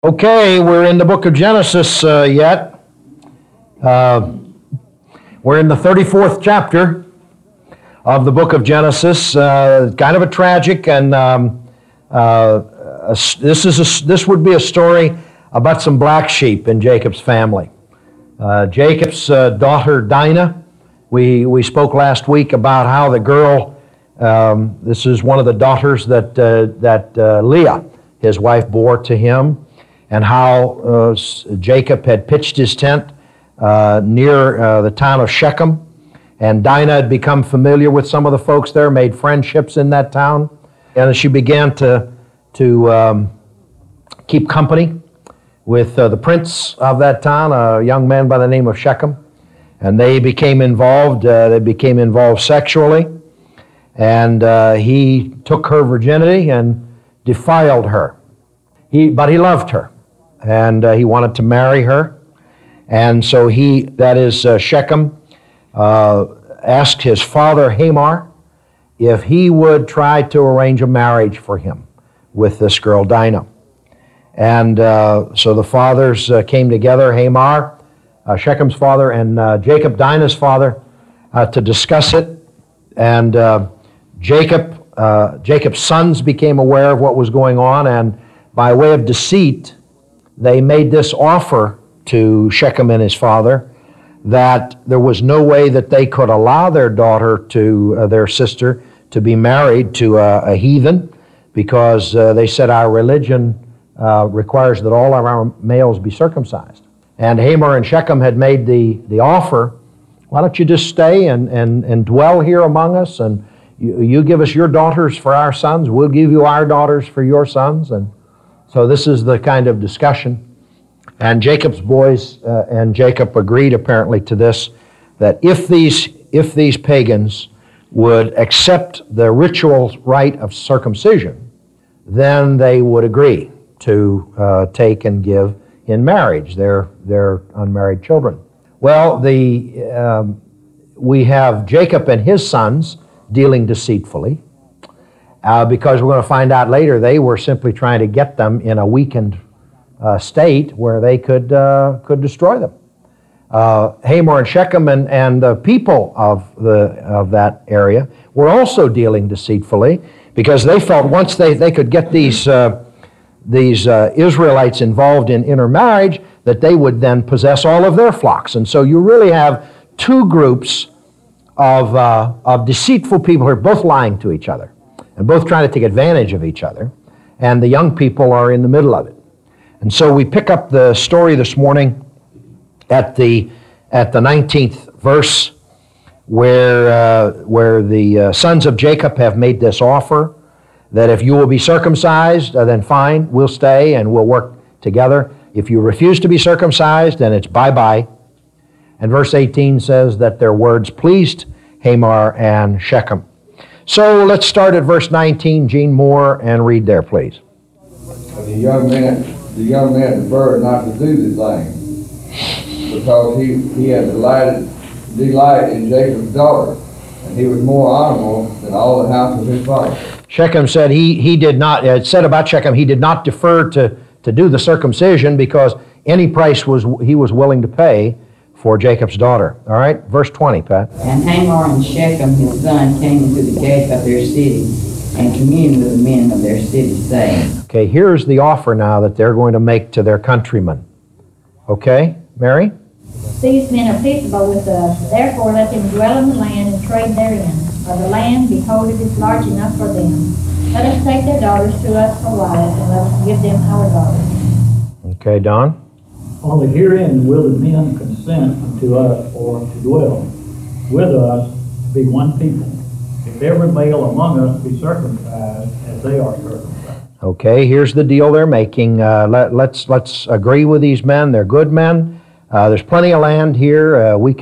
Okay, we're in the book of Genesis yet. We're in the 34th chapter of the book of Genesis. Kind of a tragic, and this would be a story about some black sheep in Jacob's family. Jacob's daughter Dinah. We spoke last week about how the girl. This is one of the daughters that Leah, his wife, bore to him. And how Jacob had pitched his tent near the town of Shechem. And Dinah had become familiar with some of the folks there, made friendships in that town. And she began to keep company with the prince of that town, a young man by the name of Shechem. And they became involved. They became involved sexually. And he took her virginity and defiled her. But he loved her. And he wanted to marry her. And so Shechem, asked his father Hamor if he would try to arrange a marriage for him with this girl Dinah. And so the fathers came together, Hamor, Shechem's father, and Jacob, Dinah's father, to discuss it. And Jacob's sons became aware of what was going on, and by way of deceit, they made this offer to Shechem and his father that there was no way that they could allow their daughter their sister, to be married to a heathen, because they said our religion requires that all of our males be circumcised. And Hamor and Shechem had made the offer, why don't you just stay and dwell here among us, and you give us your daughters for our sons, we'll give you our daughters for your sons. And so this is the kind of discussion. And Jacob's boys and Jacob agreed apparently to this, that if these pagans would accept the ritual rite of circumcision, then they would agree to take and give in marriage their unmarried children. Well, we have Jacob and his sons dealing deceitfully, because we're going to find out later they were simply trying to get them in a weakened state where they could destroy them. Hamor and Shechem and the people of that area were also dealing deceitfully, because they felt once they could get these Israelites involved in intermarriage, that they would then possess all of their flocks. And so you really have two groups of deceitful people who are both lying to each other and both trying to take advantage of each other, and the young people are in the middle of it. And so we pick up the story this morning at the 19th verse, where the sons of Jacob have made this offer that if you will be circumcised, then fine, we'll stay and we'll work together. If you refuse to be circumcised, then it's bye-bye. And verse 18 says that their words pleased Hamor and Shechem. So let's start at verse 19, Gene Moore, and read there, please. The young man preferred not to do the thing, because he had delight in Jacob's daughter, and he was more honorable than all the house of his father. Shechem said it said about Shechem, he did not defer to do the circumcision, because any price he was willing to pay for Jacob's daughter. All right, verse 20, Pat. And Hamor and Shechem his son came into the gate of their city, and communed with the men of their city, saying. Okay, here's the offer now that they're going to make to their countrymen. Okay, Mary? These men are peaceable with us, therefore let them dwell in the land and trade therein. For the land, behold, it is large enough for them. Let us take their daughters to us for wives, and let us give them our daughters. Okay, Don? Only herein will the men consent unto us for to dwell with us to be one people. If every male among us be circumcised as they are circumcised. Okay, here's the deal they're making. Let's agree with these men. They're good men. There's plenty of land here. We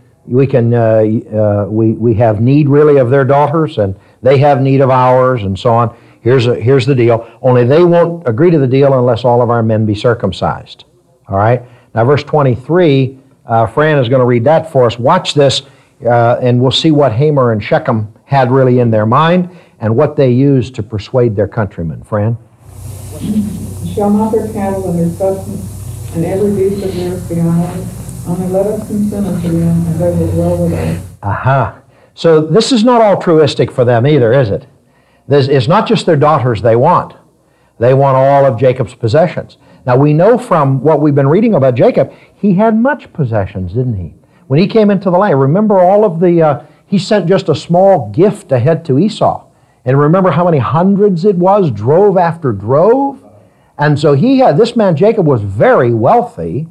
have need really of their daughters, and they have need of ours, and so on. Here's the deal. Only they won't agree to the deal unless all of our men be circumcised. All right. Now, verse 23. Fran is going to read that for us. Watch this, and we'll see what Hamor and Shechem had really in their mind, and what they used to persuade their countrymen. Fran? Shall not their cattle and their substance and every beast of theirs be ours? Only let us consent unto them, and they will dwell with us. Aha. So this is not altruistic for them either, is it? It's not just their daughters they want. They want all of Jacob's possessions. Now we know from what we've been reading about Jacob, he had much possessions, didn't he? When he came into the land, remember all of the, he sent just a small gift ahead to Esau. And remember how many hundreds it was, drove after drove? And so this man Jacob was very wealthy,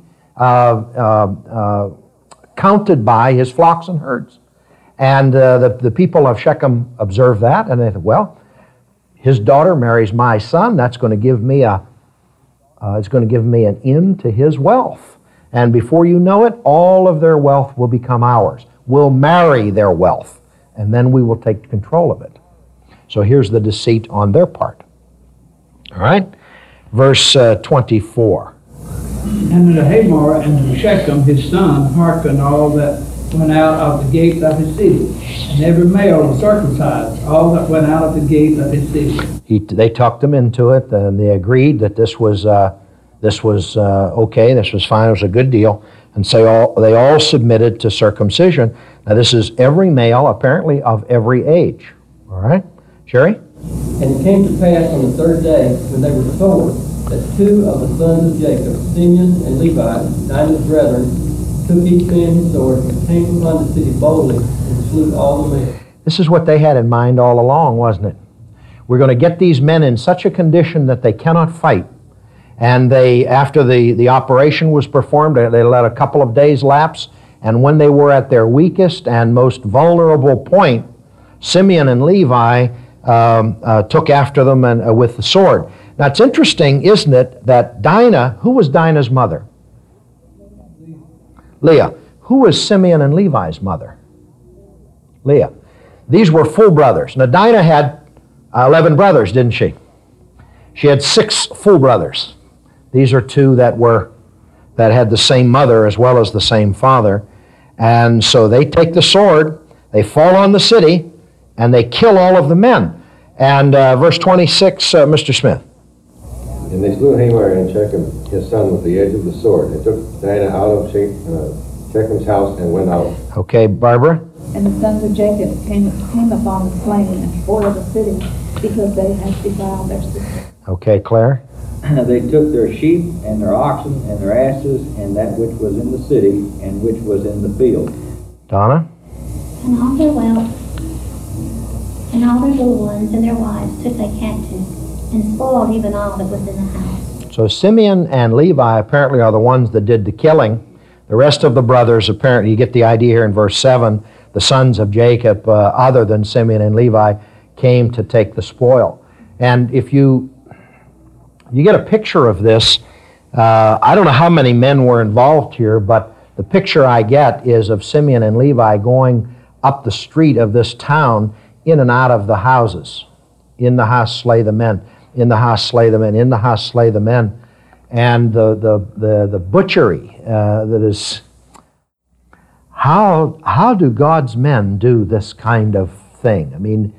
counted by his flocks and herds. And the people of Shechem observed that, and they thought, well, his daughter marries my son, that's going to give me it's going to give me an end to his wealth. And before you know it, all of their wealth will become ours. We'll marry their wealth, and then we will take control of it. So here's the deceit on their part. All right? Verse 24. And to Hamor and to Shechem his son hearkened all that went out of the gates of his city, and every male was circumcised, all that went out of the gates of his city. They talked him into it, and they agreed that this was okay, this was fine, it was a good deal, and so they all submitted to circumcision. Now this is every male, apparently of every age. All right, Sherry? And it came to pass on the third day, when they were told, that two of the sons of Jacob, Simeon and Levi, Dinah's brethren, took each man his sword, and came upon the city boldly, and slew all the men. This is what they had in mind all along, wasn't it? We're going to get these men in such a condition that they cannot fight. And after the operation was performed, they let a couple of days lapse, and when they were at their weakest and most vulnerable point, Simeon and Levi took after them with the sword. Now it's interesting, isn't it, that Dinah, who was Dinah's mother? Leah. Who was Simeon and Levi's mother? Leah. These were full brothers. Now Dinah had 11 brothers, didn't she? She had 6 full brothers. These are two that had the same mother as well as the same father. And so they take the sword, they fall on the city, and they kill all of the men. And verse 26, Mr. Smith. And they slew Hamor and Shechem, his son, with the edge of the sword, and took Dinah out of Shechem's house and went out. Okay, Barbara? And the sons of Jacob came upon the slain and spoiled the city, because they had defiled their sister. Okay, Claire? They took their sheep and their oxen and their asses and that which was in the city and which was in the field. Donna? And all their wealth and all their little ones and their wives took they captive, and spoiled even all that was in the house. So Simeon and Levi apparently are the ones that did the killing. The rest of the brothers, apparently, you get the idea here in verse 7, the sons of Jacob, other than Simeon and Levi, came to take the spoil. And if you get a picture of this, I don't know how many men were involved here, but the picture I get is of Simeon and Levi going up the street of this town, in and out of the houses. In the house slay the men, in the house slay the men, in the house slay the men. And the butchery that is, how do God's men do this kind of thing? I mean,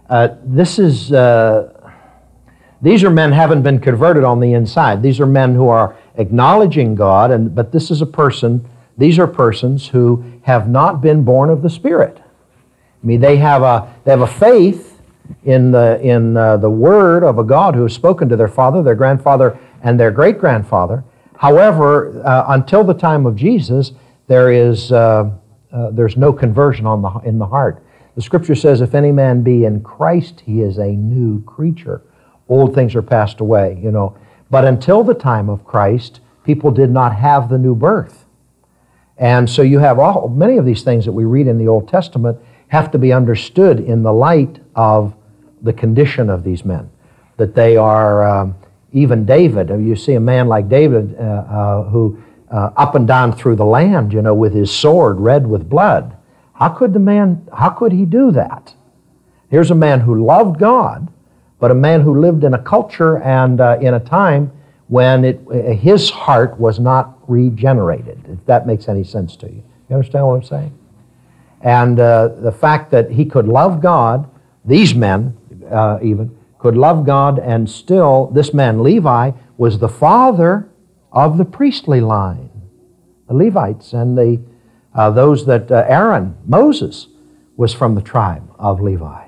these are men who haven't been converted on the inside. These are men who are acknowledging God, but these are persons who have not been born of the Spirit. I mean, they have a faith in the word of a God who has spoken to their father, their grandfather, and their great-grandfather. However, until the time of Jesus, there's no conversion in the heart. The Scripture says, if any man be in Christ, he is a new creature. Old things are passed away, you know. But until the time of Christ, people did not have the new birth. And so you have many of these things that we read in the Old Testament have to be understood in the light of the condition of these men. That they are, even David, you see a man like David who up and down through the land, you know, with his sword red with blood. How could he do that? Here's a man who loved God, but a man who lived in a culture and in a time when his heart was not regenerated, if that makes any sense to you. You understand what I'm saying? And the fact that he could love God, these men even, could love God, and still this man, Levi, was the father of the priestly line, the Levites, and those that Aaron, Moses, was from the tribe of Levi.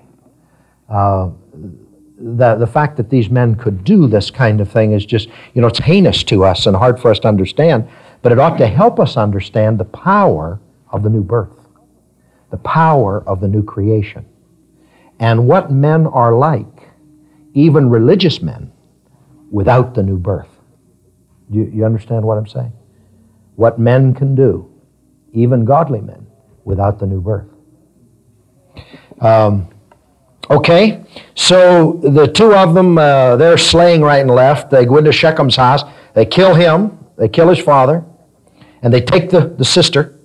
The fact that these men could do this kind of thing is just, it's heinous to us and hard for us to understand, but it ought to help us understand the power of the new birth, the power of the new creation, and what men are like, even religious men, without the new birth. You understand what I'm saying? What men can do, even godly men, without the new birth. Okay, so the two of them, they're slaying right and left. They go into Shechem's house. They kill him. They kill his father. And they take the sister.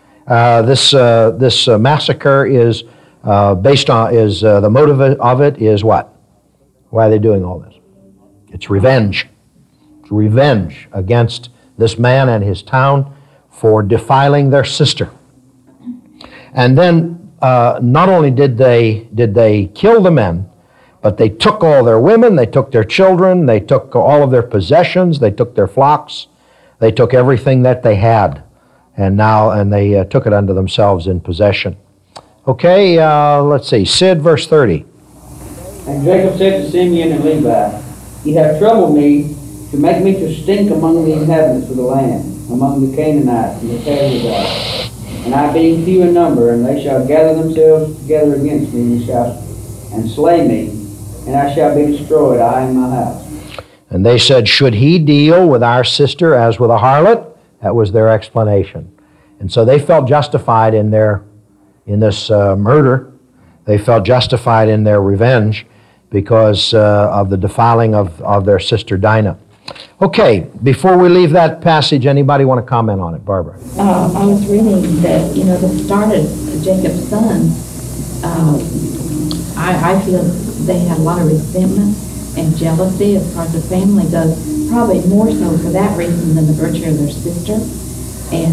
This massacre is based on, the motive of it is what? Why are they doing all this? It's revenge. It's revenge against this man and his town for defiling their sister. And then not only did they kill the men, but they took all their women, they took their children, they took all of their possessions, they took their flocks, they took everything that they had, and they took it unto themselves in possession. Okay, let's see, Sid, verse 30. And Jacob said to Simeon and Levi, Ye have troubled me to make me to stink among the inhabitants of the land, among the Canaanites and the Perizzites. And I being few in number, and they shall gather themselves together against me, and slay me, and I shall be destroyed, I and my house. And they said, should he deal with our sister as with a harlot? That was their explanation. And so they felt justified in this murder. They felt justified in their revenge because of the defiling of their sister Dinah. Okay, before we leave that passage, anybody want to comment on it? Barbara? I was reading that, the start of Jacob's sons, I feel they had a lot of resentment and jealousy as far as the family goes, probably more so for that reason than the virtue of their sister. And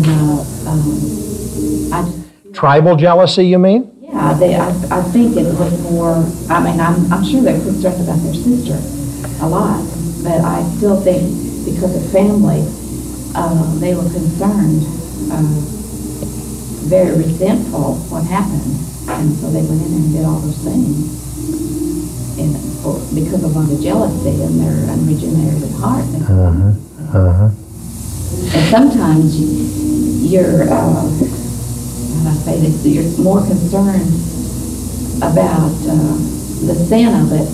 tribal jealousy, you mean? Yeah, I think it was more, I'm sure they're concerned about their sister a lot, but I still think because of family, they were concerned, very resentful of what happened, and so they went in and did all those things. And because of a lot of jealousy and their unregenerated heart. And sometimes you're more concerned about the sin of it.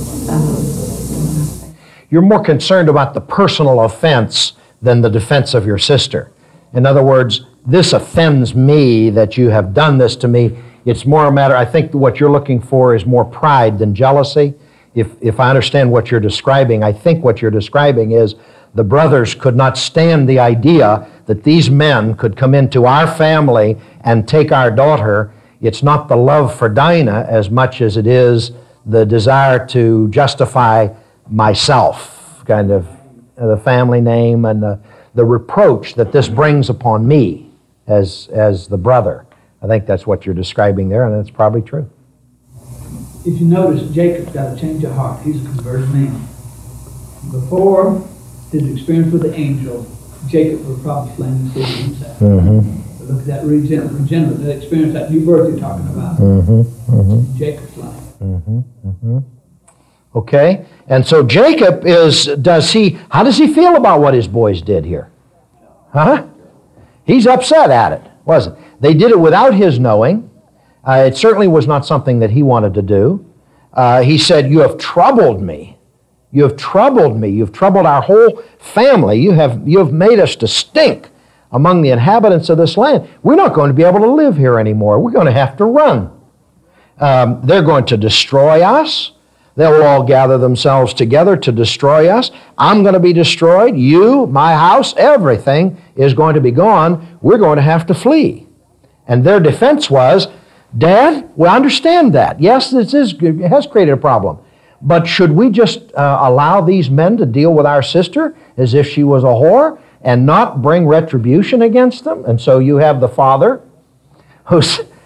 You're more concerned about the personal offense than the defense of your sister. In other words, this offends me that you have done this to me. It's more a matter, I think what you're looking for is more pride than jealousy. If I understand what you're describing, I think what you're describing is the brothers could not stand the idea that these men could come into our family and take our daughter. It's not the love for Dinah as much as it is the desire to justify myself, kind of the family name and the reproach that this brings upon me as the brother. I think that's what you're describing there, and that's probably true. If you notice, Jacob's got a change of heart. He's a converted man. Before his experience with the angel, Jacob would probably flame the city himself. But look at that regenerate, that experience, that new birth you're talking about. Jacob's life. Okay, and so Jacob how does he feel about what his boys did here? Huh? He's upset at it, wasn't it? They did it without his knowing. It certainly was not something that he wanted to do. He said, you have troubled me. You have troubled me. You've troubled our whole family. You have made us to stink among the inhabitants of this land. We're not going to be able to live here anymore. We're going to have to run. They're going to destroy us. They'll all gather themselves together to destroy us. I'm going to be destroyed. You, my house, everything is going to be gone. We're going to have to flee. And their defense was, Dad, we understand that. Yes, it has created a problem. But should we just allow these men to deal with our sister as if she was a whore and not bring retribution against them? And so you have the father who's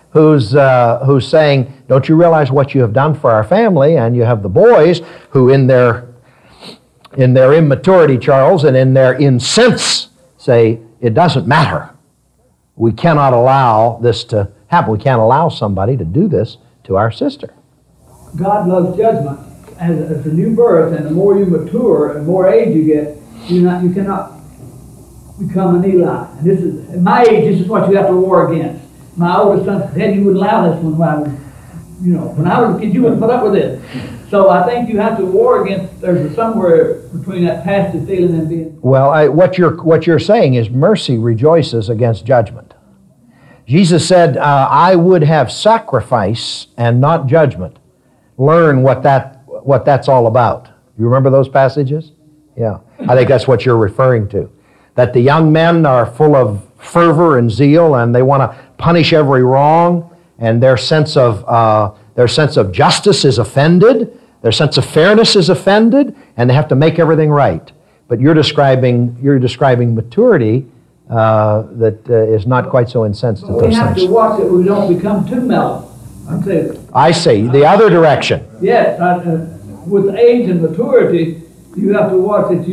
who's saying, don't you realize what you have done for our family? And you have the boys who in their immaturity, Charles, and in their incense say, it doesn't matter. We cannot allow this to happen. We can't allow somebody to do this to our sister. God loves judgment. As a new birth, and the more you mature and more age you get, you cannot become an Eli. And this is, at my age, this is what you have to war against. My oldest son said, Dad, you wouldn't allow this when I was a kid, you wouldn't put up with this. So I think you have to war against, there's somewhere between that passive feeling and being... Well, what you're saying is mercy rejoices against judgment. Jesus said, I would have sacrifice and not judgment. Learn what that's all about. You remember those passages? Yeah. I think that's what you're referring to. That the young men are full of fervor and zeal, and they want to punish every wrong, and their sense of justice is offended, their sense of fairness is offended, and they have to make everything right. But you're describing maturity that is not quite so incensed at those things. We have to watch that we don't become too mellow. I see. The other direction. Yes. With age and maturity, you have to watch that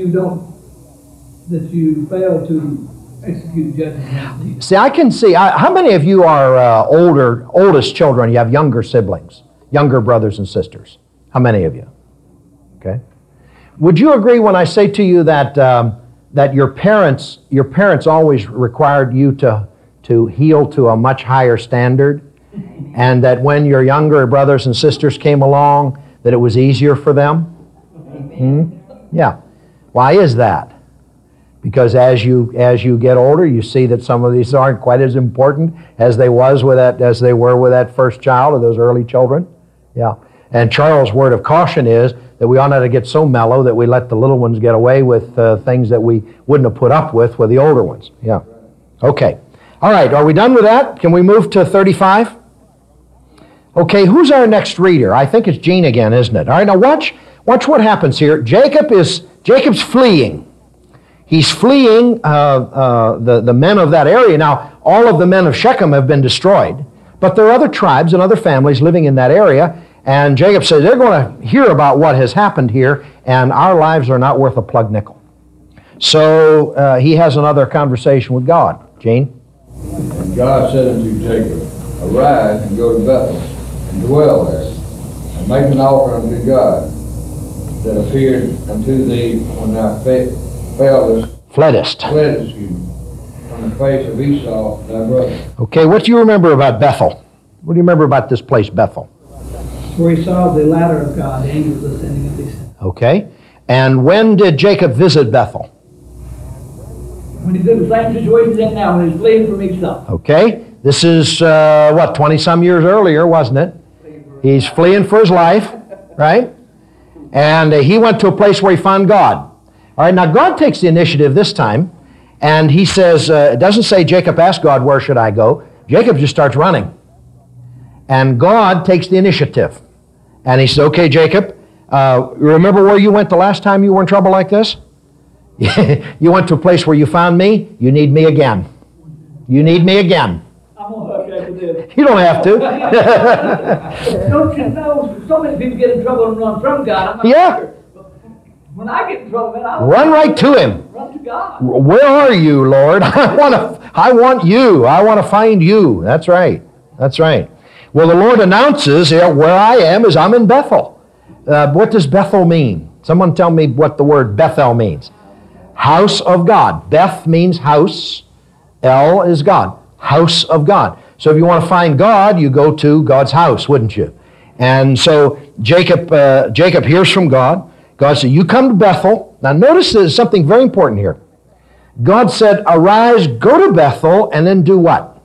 you fail to execute judgment. See, I can see. How many of you are oldest children? You have younger siblings, younger brothers and sisters. How many of you? Okay. Would you agree when I say to you that that your parents always required you to heal to a much higher standard, and that when your younger brothers and sisters came along, that it was easier for them? Yeah. Why is that? Because as you get older, you see that some of these aren't quite as important as they were with that first child or those early children. Yeah. And Charles' word of caution is that we ought not to get so mellow that we let the little ones get away with things that we wouldn't have put up with the older ones. Yeah. Okay. All right. Are we done with that? Can we move to 35? Okay. Who's our next reader? I think it's Gene again, isn't it? All right. Now watch what happens here. Jacob's fleeing. He's fleeing the men of that area. Now, all of the men of Shechem have been destroyed, but there are other tribes and other families living in that area, and Jacob says they're going to hear about what has happened here, and our lives are not worth a plug nickel. So he has another conversation with God. Gene? And God said unto Jacob, Arise and go to Bethel, and dwell there, and make an offering unto God that appeared unto thee when thou fleddest from the face of Esau, thy brother. Okay, what do you remember about Bethel? What do you remember about this place, Bethel? Where he saw the ladder of God, the angels ascending and descending. Okay, and when did Jacob visit Bethel? When he's in the same situation he's in now, when he's fleeing from Esau. Okay, this is, 20-some years earlier, wasn't it? He's fleeing for his life, right? And he went to a place where he found God. All right, now God takes the initiative this time, and he says, it doesn't say Jacob asked God, where should I go? Jacob just starts running. And God takes the initiative. And he says, okay, Jacob, remember where you went the last time you were in trouble like this? You went to a place where you found me. You need me again. You need me again. I'm going to hook after this. You don't have to. Don't you know, so many people get in trouble and run from God. Yeah. When I get in trouble, man, I run right to him. Run to God. Where are you, Lord? I want you. I want to find you. That's right. That's right. Well, the Lord announces here, where I am is I'm in Bethel. What does Bethel mean? Someone tell me what the word Bethel means. House of God. Beth means house. El is God. House of God. So if you want to find God, you go to God's house, wouldn't you? And so Jacob hears from God. God said, you come to Bethel. Now notice there's something very important here. God said, arise, go to Bethel, and then do what?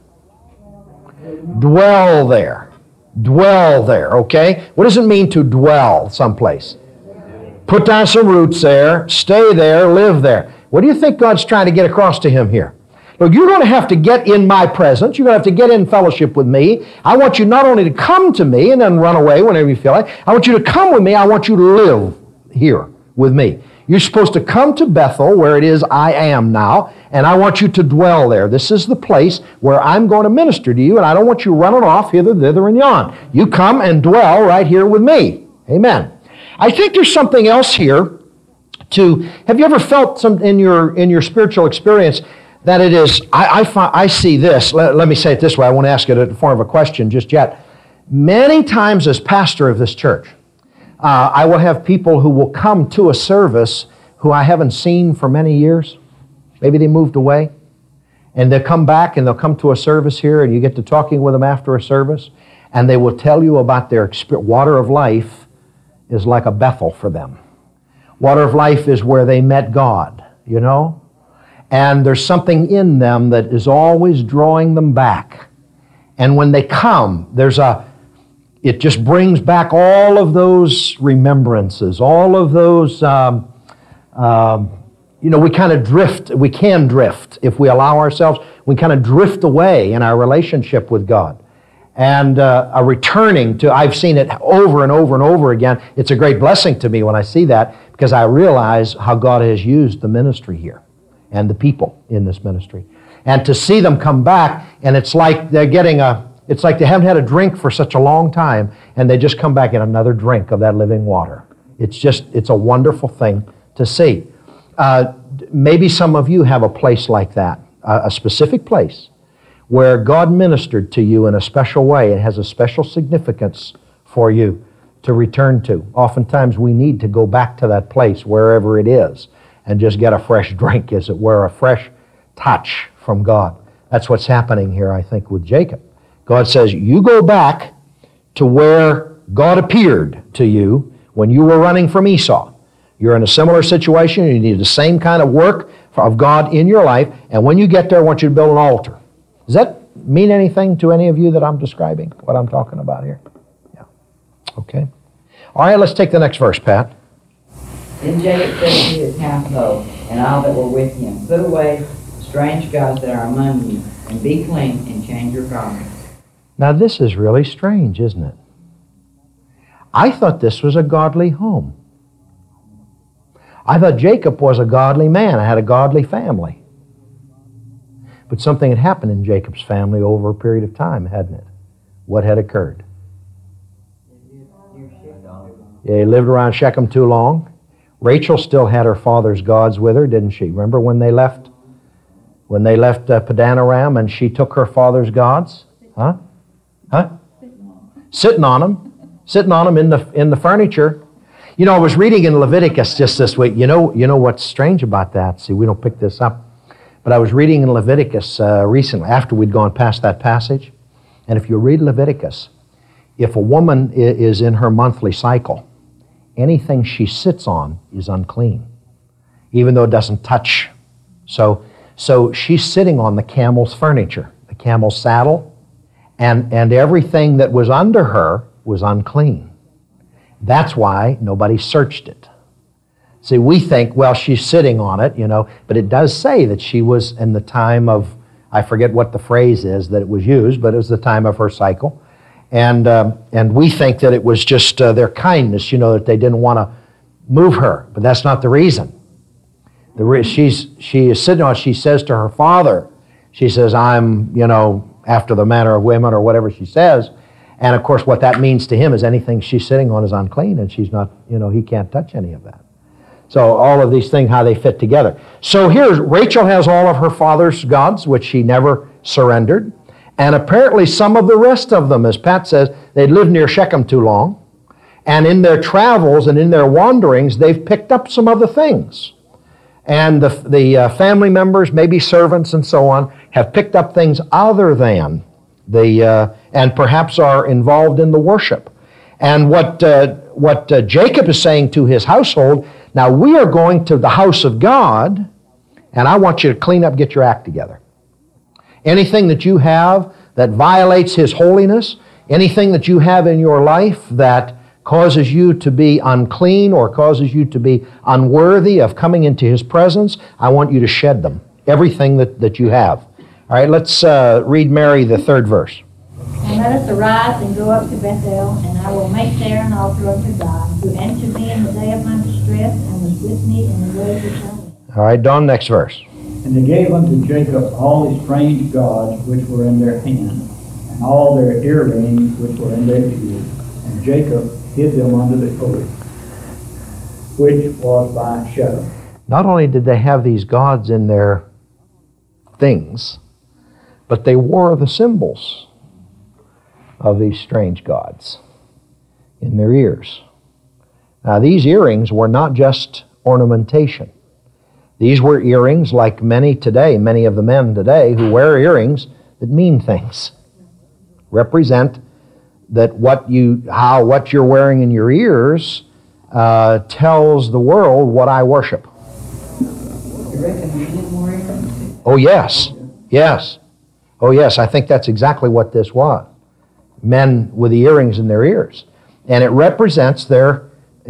Dwell there. Dwell there, okay? What does it mean to dwell someplace? Put down some roots there, stay there, live there. What do you think God's trying to get across to him here? Look, you're going to have to get in my presence. You're going to have to get in fellowship with me. I want you not only to come to me and then run away whenever you feel like. I want you to come with me. I want you to live here with me. You're supposed to come to Bethel, where it is I am now, and I want you to dwell there. This is the place where I'm going to minister to you, and I don't want you running off hither, thither, and yon. You come and dwell right here with me. Amen. I think there's something else here have you ever felt some in your spiritual experience that it is, I see this, let me say it this way, I won't ask it in the form of a question just yet. Many times as pastor of this church, I will have people who will come to a service who I haven't seen for many years. Maybe they moved away. And they'll come back and they'll come to a service here, and you get to talking with them after a service, and they will tell you about their experience. Water of Life is like a Bethel for them. Water of Life is where they met God, you know? And there's something in them that is always drawing them back. And when they come, it just brings back all of those remembrances, all of those, we kind of drift, we can drift if we allow ourselves, we kind of drift away in our relationship with God. And a returning to, I've seen it over and over and over again. It's a great blessing to me when I see that, because I realize how God has used the ministry here and the people in this ministry. And to see them come back, and it's like they're getting it's like they haven't had a drink for such a long time, and they just come back and another drink of that living water. It's a wonderful thing to see. Maybe some of you have a place like that, a specific place where God ministered to you in a special way. It has a special significance for you to return to. Oftentimes we need to go back to that place, wherever it is, and just get a fresh drink, as it were, a fresh touch from God. That's what's happening here, I think, with Jacob. God says, you go back to where God appeared to you when you were running from Esau. You're in a similar situation. You need the same kind of work of God in your life. And when you get there, I want you to build an altar. Does that mean anything to any of you that I'm describing, what I'm talking about here? Yeah. Okay. All right, let's take the next verse, Pat. Then Jacob said to his household and all that were with him, put away strange gods that are among you, and be clean and change your garments. Now this is really strange, isn't it? I thought this was a godly home. I thought Jacob was a godly man. I had a godly family. But something had happened in Jacob's family over a period of time, hadn't it? What had occurred? Yeah, he lived around Shechem too long. Rachel still had her father's gods with her, didn't she? Remember when they left Padan Aram and she took her father's gods? Huh? Sitting on them in the furniture. You know, I was reading in Leviticus just this week. You know what's strange about that? See, we don't pick this up. But I was reading in Leviticus recently, after we'd gone past that passage. And if you read Leviticus, if a woman is in her monthly cycle, anything she sits on is unclean, even though it doesn't touch. So she's sitting on the camel's furniture, the camel's saddle, and everything that was under her was unclean. That's why nobody searched it. See, we think, well, she's sitting on it, but it does say that she was in the time of, I forget what the phrase is that it was used, but it was the time of her cycle. And we think that it was just their kindness, that they didn't want to move her. But that's not the reason. She is sitting on it. She says to her father, she says, I'm, after the manner of women, or whatever she says. And of course, what that means to him is anything she's sitting on is unclean, and she's not, he can't touch any of that. So all of these things, how they fit together. So here's, Rachel has all of her father's gods, which she never surrendered. And apparently some of the rest of them, as Pat says, they'd lived near Shechem too long. And in their travels and in their wanderings, they've picked up some other things. And the family members, maybe servants and so on, have picked up things other than and perhaps are involved in the worship. And what Jacob is saying to his household, now we are going to the house of God, and I want you to clean up, get your act together. Anything that you have that violates His holiness, anything that you have in your life that causes you to be unclean or causes you to be unworthy of coming into His presence, I want you to shed them, everything that you have. All right, let's read Mary, the 3rd verse. And let us arise and go up to Bethel, and I will make there an altar unto God, who answered me in the day of my distress. distress and was with me in the way which I went. All right, Don, next verse. And they gave unto Jacob all the strange gods which were in their hand, and all their earrings which were in their ears. And Jacob hid them under the oak, which was by Shechem. Not only did they have these gods in their things, but they wore the symbols of these strange gods in their ears. Now, these earrings were not just ornamentation. These were earrings like many of the men today who wear earrings that mean things. Represent that what you're wearing in your ears tells the world what I worship. You reckon you did more earrings? Oh, yes. Yes. Oh, yes, I think that's exactly what this was. Men with the earrings in their ears. And it represents their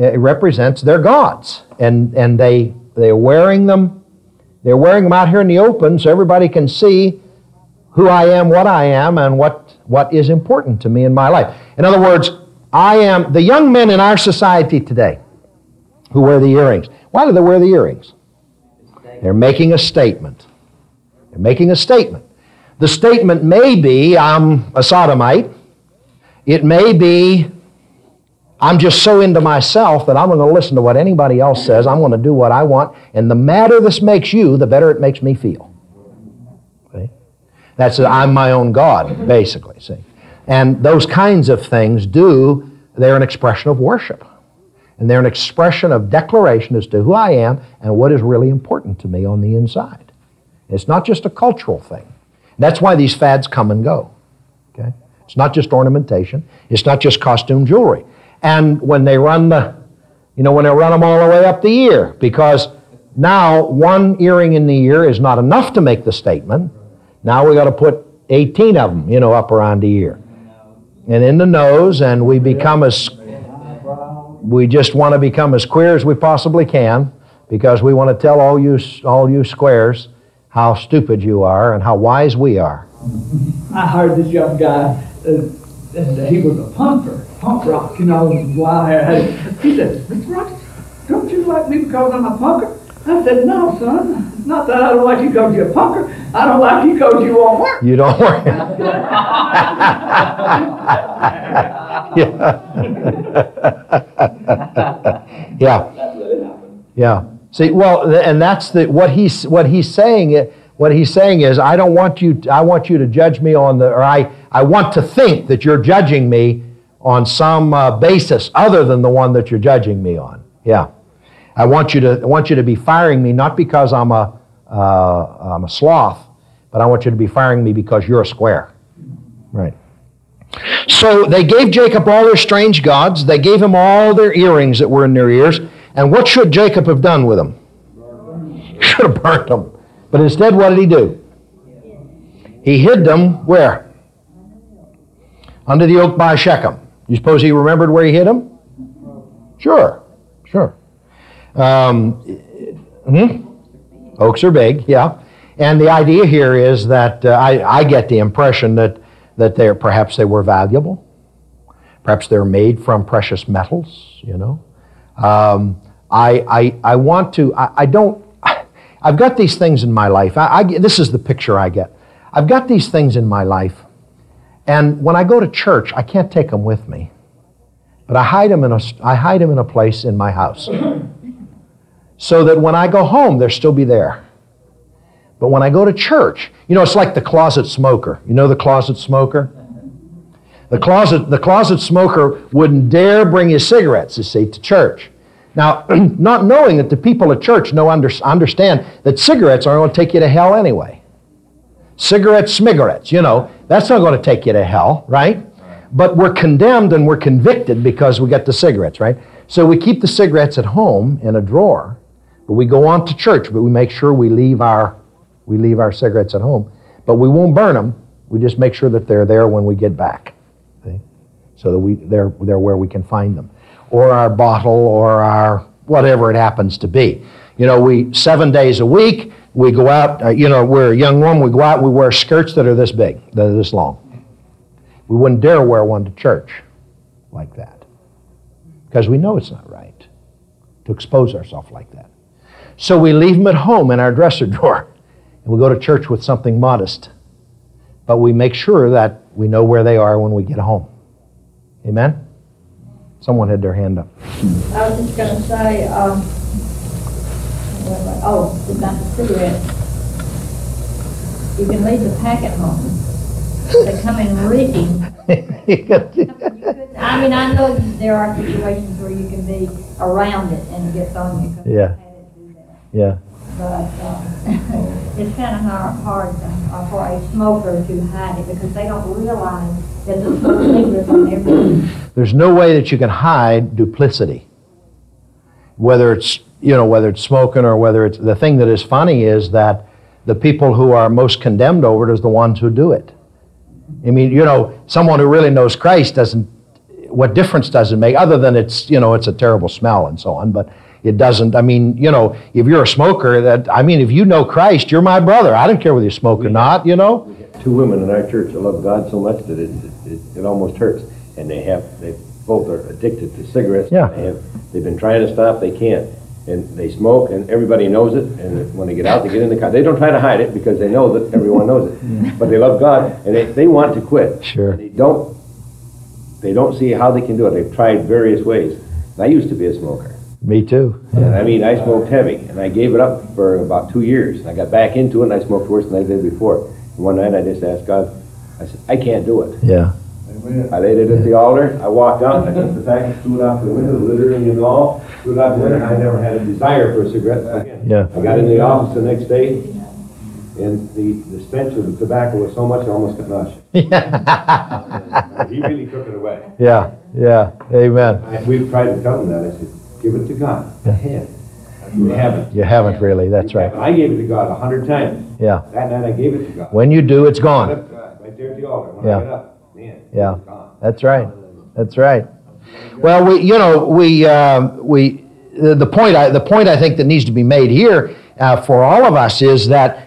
gods. And they're wearing them. They're wearing them out here in the open so everybody can see who I am, and what is important to me in my life. In other words, I am the young men in our society today who wear the earrings. Why do they wear the earrings? They're making a statement. They're making a statement. The statement may be, I'm a sodomite. It may be, I'm just so into myself that I'm going to listen to what anybody else says. I'm going to do what I want. And the madder this makes you, the better it makes me feel. See? That's I'm my own God, basically. See? And those kinds of things they're an expression of worship. And they're an expression of declaration as to who I am and what is really important to me on the inside. It's not just a cultural thing. That's why these fads come and go. Okay? It's not just ornamentation. It's not just costume jewelry. And when they run them all the way up the ear, because now one earring in the ear is not enough to make the statement. Now we got to put 18 of them, up around the ear. And in the nose, and we just want to become as queer as we possibly can, because we want to tell all you squares how stupid you are and how wise we are. I heard this young guy, and he was a punk rock, wild hair. He said, Mr. Rock, don't you like me because I'm a punker? I said, no, son. It's not that I don't like you because you're a punker. I don't like you because you won't work. You don't work. Yeah. See, well, and that's what he's saying. What he's saying is, I want you to judge me I want to think that you're judging me on some basis other than the one that you're judging me on. Yeah. I want you to be firing me not because I'm a sloth, but I want you to be firing me because you're a square. Right. So they gave Jacob all their strange gods. They gave him all their earrings that were in their ears. And what should Jacob have done with them? He should have burnt them. But instead, what did he do? He hid them where? Under the oak by Shechem. You suppose he remembered where he hid them? Sure. Oaks are big, yeah. And the idea here is that I get the impression that perhaps they were valuable. Perhaps they're made from precious metals, I've got these things in my life. This is the picture I get. I've got these things in my life, and when I go to church, I can't take them with me. But I hide them in a place in my house, so that when I go home, they'll still be there. But when I go to church, it's like the closet smoker. You know the closet smoker? The closet smoker wouldn't dare bring his cigarettes, to church. Now, not knowing that the people at church understand that cigarettes are going to take you to hell anyway. Cigarettes, that's not going to take you to hell, right? But we're condemned and we're convicted because we got the cigarettes, right? So we keep the cigarettes at home in a drawer, but we go on to church, but we make sure we leave our cigarettes at home. But we won't burn them. We just make sure that they're there when we get back, see? So that they're where we can find them. Or our bottle, or our whatever it happens to be. 7 days a week, we go out, we're a young woman, we go out, we wear skirts that are this big, that are this long. We wouldn't dare wear one to church like that. Because we know it's not right to expose ourselves like that. So we leave them at home in our dresser drawer, and we go to church with something modest. But we make sure that we know where they are when we get home. Amen? Someone had their hand up. I was just going to say, about the cigarettes. You can leave the packet home. They come in reeking. I mean, I know there are situations where you can be around it and it gets on you. Yeah. Yeah. But it's kind of hard for a smoker to hide it because they don't realize that the smoke lingers on everything. There's no way that you can hide duplicity. Whether it's smoking or whether it's, the thing that is funny is that the people who are most condemned over it is the ones who do it. I mean, someone who really knows Christ what difference does it make, other than it's a terrible smell and so on, but it doesn't, if you're a smoker, if you know Christ, you're my brother. I don't care whether you smoke or not, Two women in our church that love God so much that it almost hurts. And they both are addicted to cigarettes. Yeah. They've been trying to stop, they can't. And they smoke, and everybody knows it. And when they get out, they get in the car. They don't try to hide it because they know that everyone knows it. But they love God, and they want to quit. Sure. They don't see how they can do it. They've tried various ways. And I used to be a smoker. Me too. And I smoked heavy, and I gave it up for about 2 years. And I got back into it, and I smoked worse than I did before. And one night I just asked God, I said, I can't do it. Yeah. I laid it at the altar, I walked out, I took the package, threw it out the window, literally and all, threw it out the window, and I never had a desire for a cigarette again. Yeah. I got in the office the next day, and the stench of the tobacco was so much I almost got nauseous. He really took it away. Yeah, amen. We've tried to tell him that. I said, give it to God. Ahead. You haven't. You haven't really, that's right. I gave it to God 100 times. Yeah. That night I gave it to God. When you do, it's gone. Right there at the altar. When Yeah. I get up, man, Yeah, it's gone. that's right. That's right. Well, the point I think that needs to be made here for all of us is that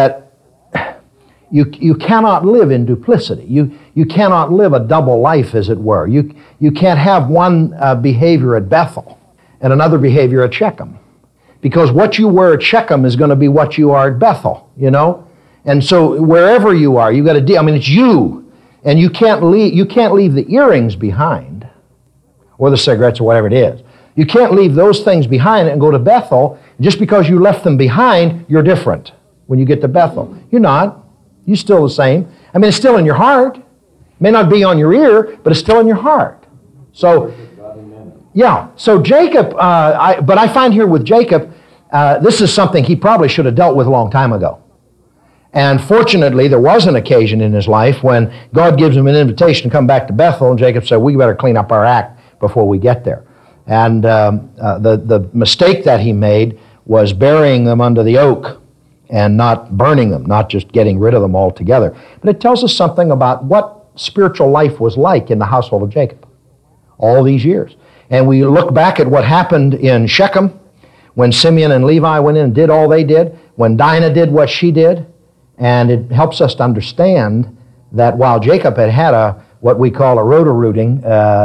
you cannot live in duplicity. You cannot live a double life, as it were. You can't have one behavior at Bethel and another behavior at Shechem, because what you were at Shechem is going to be what you are at Bethel. And so wherever you are, you got to deal. It's you. And you can't leave the earrings behind, or the cigarettes, or whatever it is. You can't leave those things behind and go to Bethel. Just because you left them behind, you're different when you get to Bethel. You're not. You're still the same. It's still in your heart. It may not be on your ear, but it's still in your heart. So, yeah. So Jacob, but I find here with Jacob, this is something he probably should have dealt with a long time ago. And fortunately, there was an occasion in his life when God gives him an invitation to come back to Bethel, and Jacob said, we better clean up our act before we get there. And the mistake that he made was burying them under the oak and not burning them, not just getting rid of them altogether. But it tells us something about what spiritual life was like in the household of Jacob all these years. And we look back at what happened in Shechem when Simeon and Levi went in and did all they did, when Dinah did what she did. And it helps us to understand that while Jacob had what we call a roto-rooting,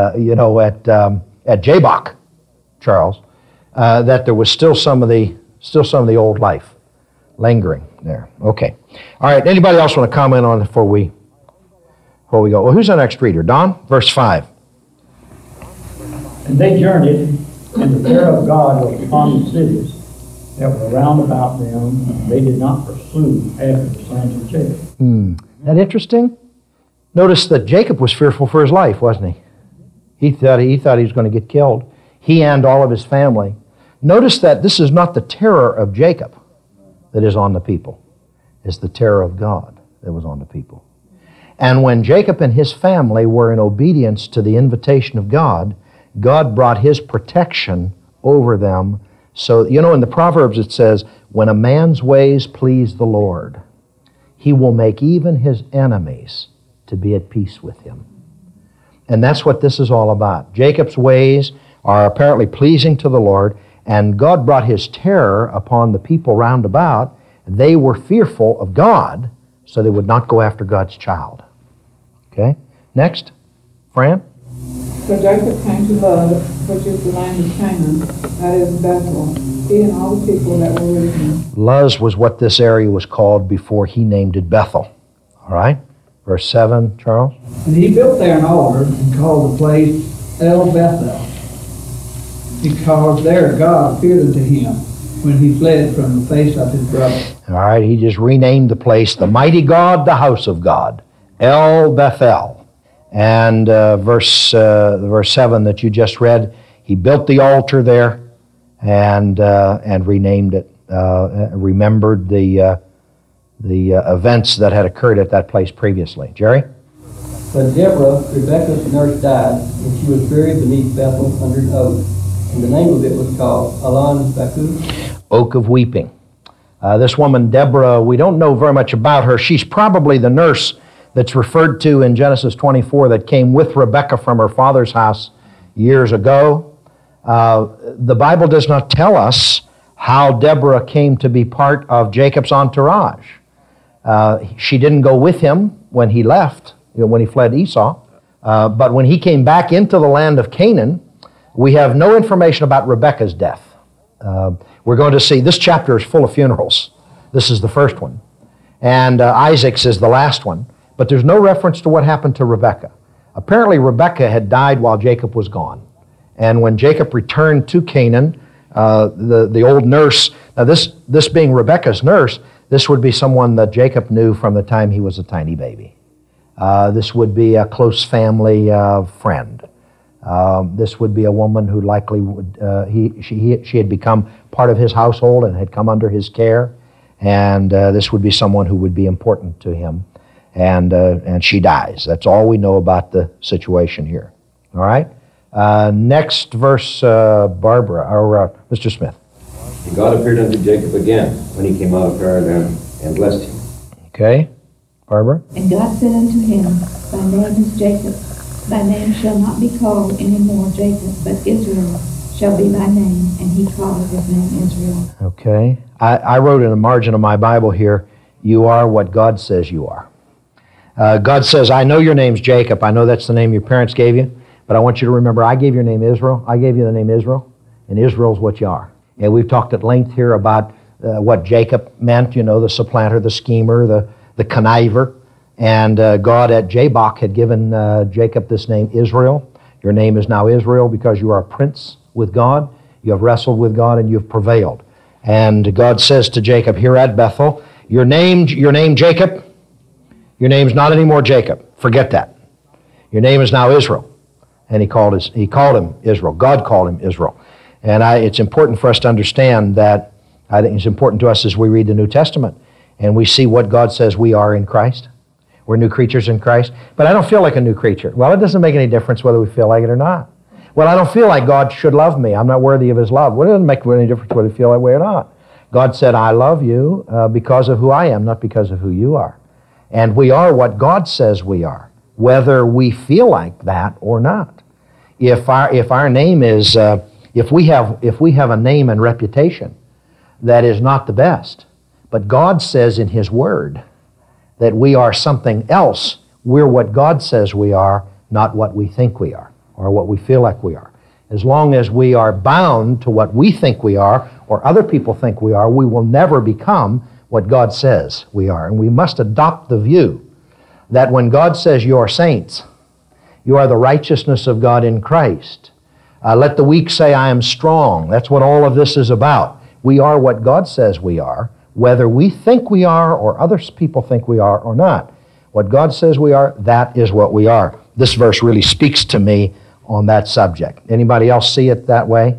at Jabbok, Charles, that there was still some of the old life lingering there. Okay. All right. Anybody else want to comment on it before we go? Well, who's the next reader? Don, verse 5. And they journeyed, and the fear of God was upon the cities that were round about them, and they did not pursue after the sons of Jacob. Isn't that interesting? Notice that Jacob was fearful for his life, wasn't he? He thought he was going to get killed. He and all of his family. Notice that this is not the terror of Jacob that is on the people. It's the terror of God that was on the people. And when Jacob and his family were in obedience to the invitation of God, God brought His protection over them. So, in the Proverbs it says, when a man's ways please the Lord, He will make even his enemies to be at peace with him. And that's what this is all about. Jacob's ways are apparently pleasing to the Lord, and God brought His terror upon the people round about. They were fearful of God, so they would not go after God's child. Okay? Next, Fran? So Jacob came to love which is the land of Canaan, that is Bethel, he and all the people that were with him. Luz was what this area was called before he named it Bethel. All right? Verse 7, Charles? And he built there an altar and called the place El Bethel, because there God appeared unto him when he fled from the face of his brother. All right, he just renamed the place the Mighty God, the House of God, El Bethel. And verse 7 that you just read, he built the altar there and renamed it, remembered the events that had occurred at that place previously. Jerry? But Deborah, Rebekah's nurse, died, and she was buried beneath Bethel under an oak. And the name of it was called Alon Bakuth, Oak of Weeping. This woman, Deborah, we don't know very much about her. She's probably the nurse that's referred to in Genesis 24 that came with Rebekah from her father's house years ago. The Bible does not tell us how Deborah came to be part of Jacob's entourage. She didn't go with him when he left, when he fled Esau. But when he came back into the land of Canaan, we have no information about Rebekah's death. We're going to see, this chapter is full of funerals. This is the first one. And Isaac's is the last one. But there's no reference to what happened to Rebekah. Apparently Rebekah had died while Jacob was gone. And when Jacob returned to Canaan, the old nurse, now this being Rebekah's nurse, this would be someone that Jacob knew from the time he was a tiny baby. This would be a close family friend. This would be a woman who likely would, she had become part of his household and had come under his care. And this would be someone who would be important to him. And she dies. That's all we know about the situation here. All right? Next verse, Barbara, or Mr. Smith. And God appeared unto Jacob again when he came out of Paran and blessed him. Okay. Barbara? And God said unto him, Thy name is Jacob. Thy name shall not be called any more Jacob, but Israel shall be thy name. And he called his name Israel. Okay. I wrote in the margin of my Bible here, you are what God says you are. God says, I know your name's Jacob. I know that's the name your parents gave you. But I want you to remember, I gave your name Israel. I gave you the name Israel. And Israel's what you are. And we've talked at length here about what Jacob meant, the supplanter, the schemer, the conniver. And God at Jabbok had given Jacob this name Israel. Your name is now Israel because you are a prince with God. You have wrestled with God and you've prevailed. And God says to Jacob here at Bethel, your name Jacob, your name's not anymore Jacob. Forget that. Your name is now Israel. And he called him Israel. God called him Israel. And it's important for us to understand that. I think it's important to us as we read the New Testament and we see what God says we are in Christ. We're new creatures in Christ. But I don't feel like a new creature. Well, it doesn't make any difference whether we feel like it or not. Well, I don't feel like God should love me. I'm not worthy of his love. Well, it doesn't make any difference whether you feel that way or not. God said, I love you because of who I am, not because of who you are. And we are what God says we are, whether we feel like that or not. If our name is, if we have a name and reputation that is not the best, but God says in his word that we are something else, we're what God says we are, not what we think we are or what we feel like we are. As long as we are bound to what we think we are or other people think we are, we will never become what God says we are. And we must adopt the view that when God says you are saints, you are the righteousness of God in Christ. Let the weak say, I am strong. That's what all of this is about. We are what God says we are, whether we think we are or other people think we are or not. What God says we are, that is what we are. This verse really speaks to me on that subject. Anybody else see it that way?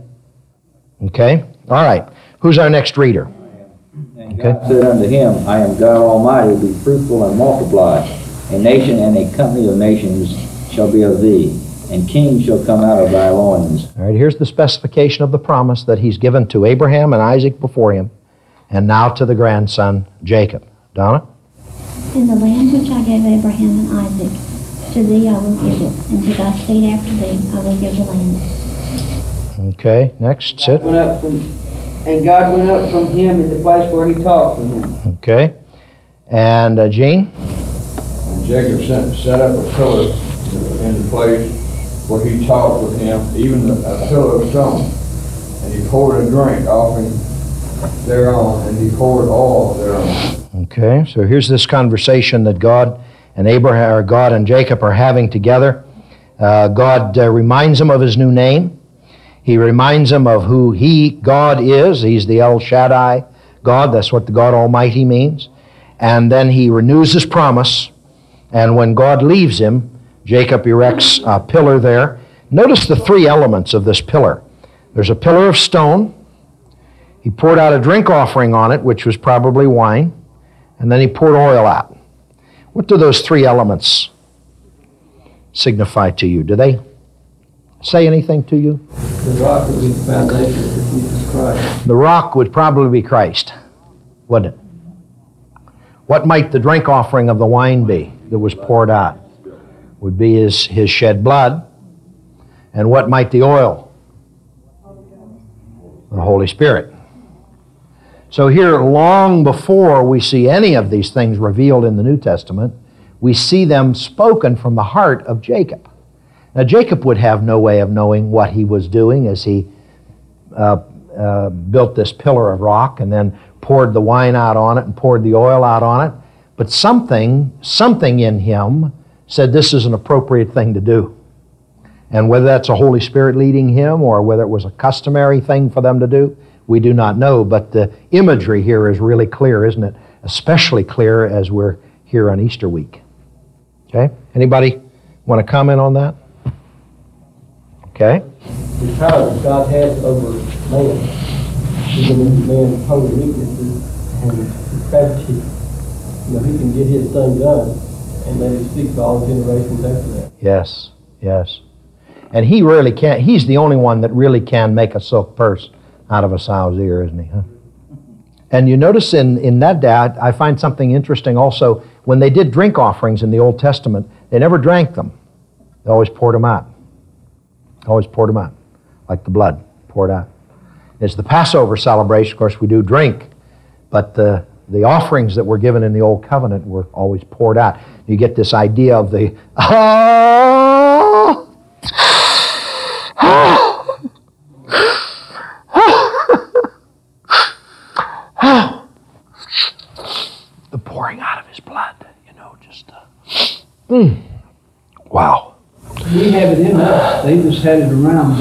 Okay. All right. Who's our next reader? And God said unto him, I am God Almighty, be fruitful and multiply. A nation and a company of nations shall be of thee, and kings shall come out of thy loins. All right, here's the specification of the promise that he's given to Abraham and Isaac before him, and now to the grandson, Jacob. Donna? In the land which I gave Abraham and Isaac, to thee I will give it, and to thy seed after thee I will give the land. Okay, next, Sid. And God went up from him in the place where he talked with him. Okay. And Gene? And Jacob set up a pillar in the place where he talked with him, even a pillar of stone. And he poured a drink offering thereon, and he poured oil thereon. Okay, so here's this conversation that God and Abraham, or God and Jacob are having together. God reminds him of his new name. He reminds him of who God is. He's the El Shaddai God. That's what the God Almighty means. And then he renews his promise. And when God leaves him, Jacob erects a pillar there. Notice the three elements of this pillar. There's a pillar of stone. He poured out a drink offering on it, which was probably wine. And then he poured oil out. What do those three elements signify to you? Do they say anything to you? The rock would be the foundation of Jesus Christ. The rock would probably be Christ, wouldn't it? What might the drink offering of the wine be that was poured out? Would be his shed blood. And what might the oil? The Holy Spirit. So here, long before we see any of these things revealed in the New Testament, we see them spoken from the heart of Jacob. Now, Jacob would have no way of knowing what he was doing as he built this pillar of rock and then poured the wine out on it and poured the oil out on it. But something in him said this is an appropriate thing to do. And whether that's a Holy Spirit leading him or whether it was a customary thing for them to do, we do not know. But the imagery here is really clear, isn't it? Especially clear as we're here on Easter week. Okay? Anybody want to comment on that? Okay. The power that God has over man, even man's holy weaknesses and his gravity, he can get his thing done and let it speak for all generations after that. Yes, yes. And he really can't, he's the only one that really can make a silk purse out of a sow's ear, isn't he? Huh? And you notice in that day, I find something interesting also. When they did drink offerings in the Old Testament, they never drank them. They always poured them out. Always poured them out, like the blood poured out. It's the Passover celebration. Of course, we do drink, but the offerings that were given in the Old Covenant were always poured out. You get this idea of the, the pouring out of his blood, wow. We have it in us. They just had it around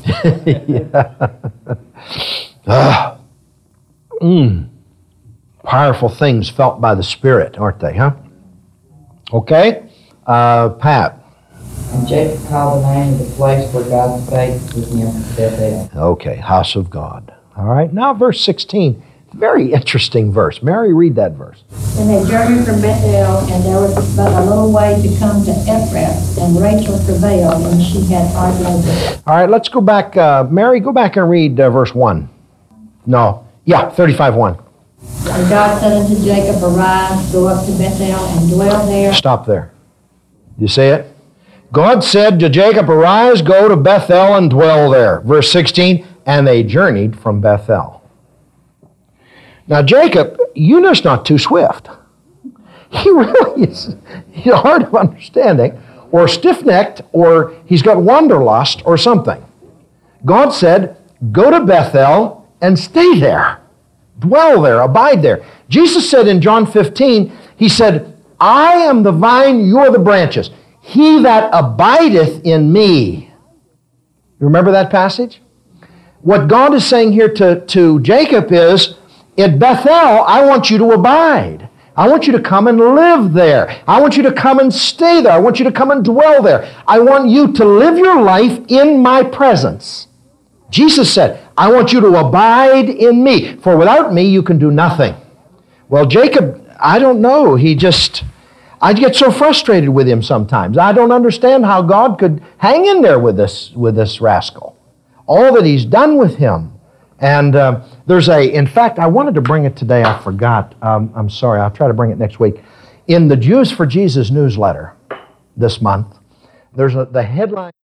them. Powerful things felt by the Spirit, aren't they, huh? Okay. Pat. And Jacob called the name of the place where God spake with him, Bethel. Okay, house of God. All right, now verse 16. Very interesting verse. Mary, read that verse. And they journeyed from Bethel, and there was but a little way to come to Ephrath, and Rachel travailed, and she had hard labor. All right, let's go back. Mary, go back and read verse 1. No, yeah, 35:1. And God said unto Jacob, Arise, go up to Bethel, and dwell there. Stop there. You see it? God said to Jacob, Arise, go to Bethel, and dwell there. Verse 16, and they journeyed from Bethel. Now, Jacob, you're just not too swift. He really is hard of understanding, or stiff-necked, or he's got wanderlust, or something. God said, go to Bethel and stay there. Dwell there, abide there. Jesus said in John 15, he said, I am the vine, you are the branches. He that abideth in me. You remember that passage? What God is saying here to Jacob is, at Bethel, I want you to abide. I want you to come and live there. I want you to come and stay there. I want you to come and dwell there. I want you to live your life in my presence. Jesus said, I want you to abide in me, for without me you can do nothing. Well, Jacob, I don't know. I get so frustrated with him sometimes. I don't understand how God could hang in there with this rascal. All that he's done with him. And in fact, I wanted to bring it today. I forgot. I'm sorry. I'll try to bring it next week. In the Jews for Jesus newsletter this month, there's the headline.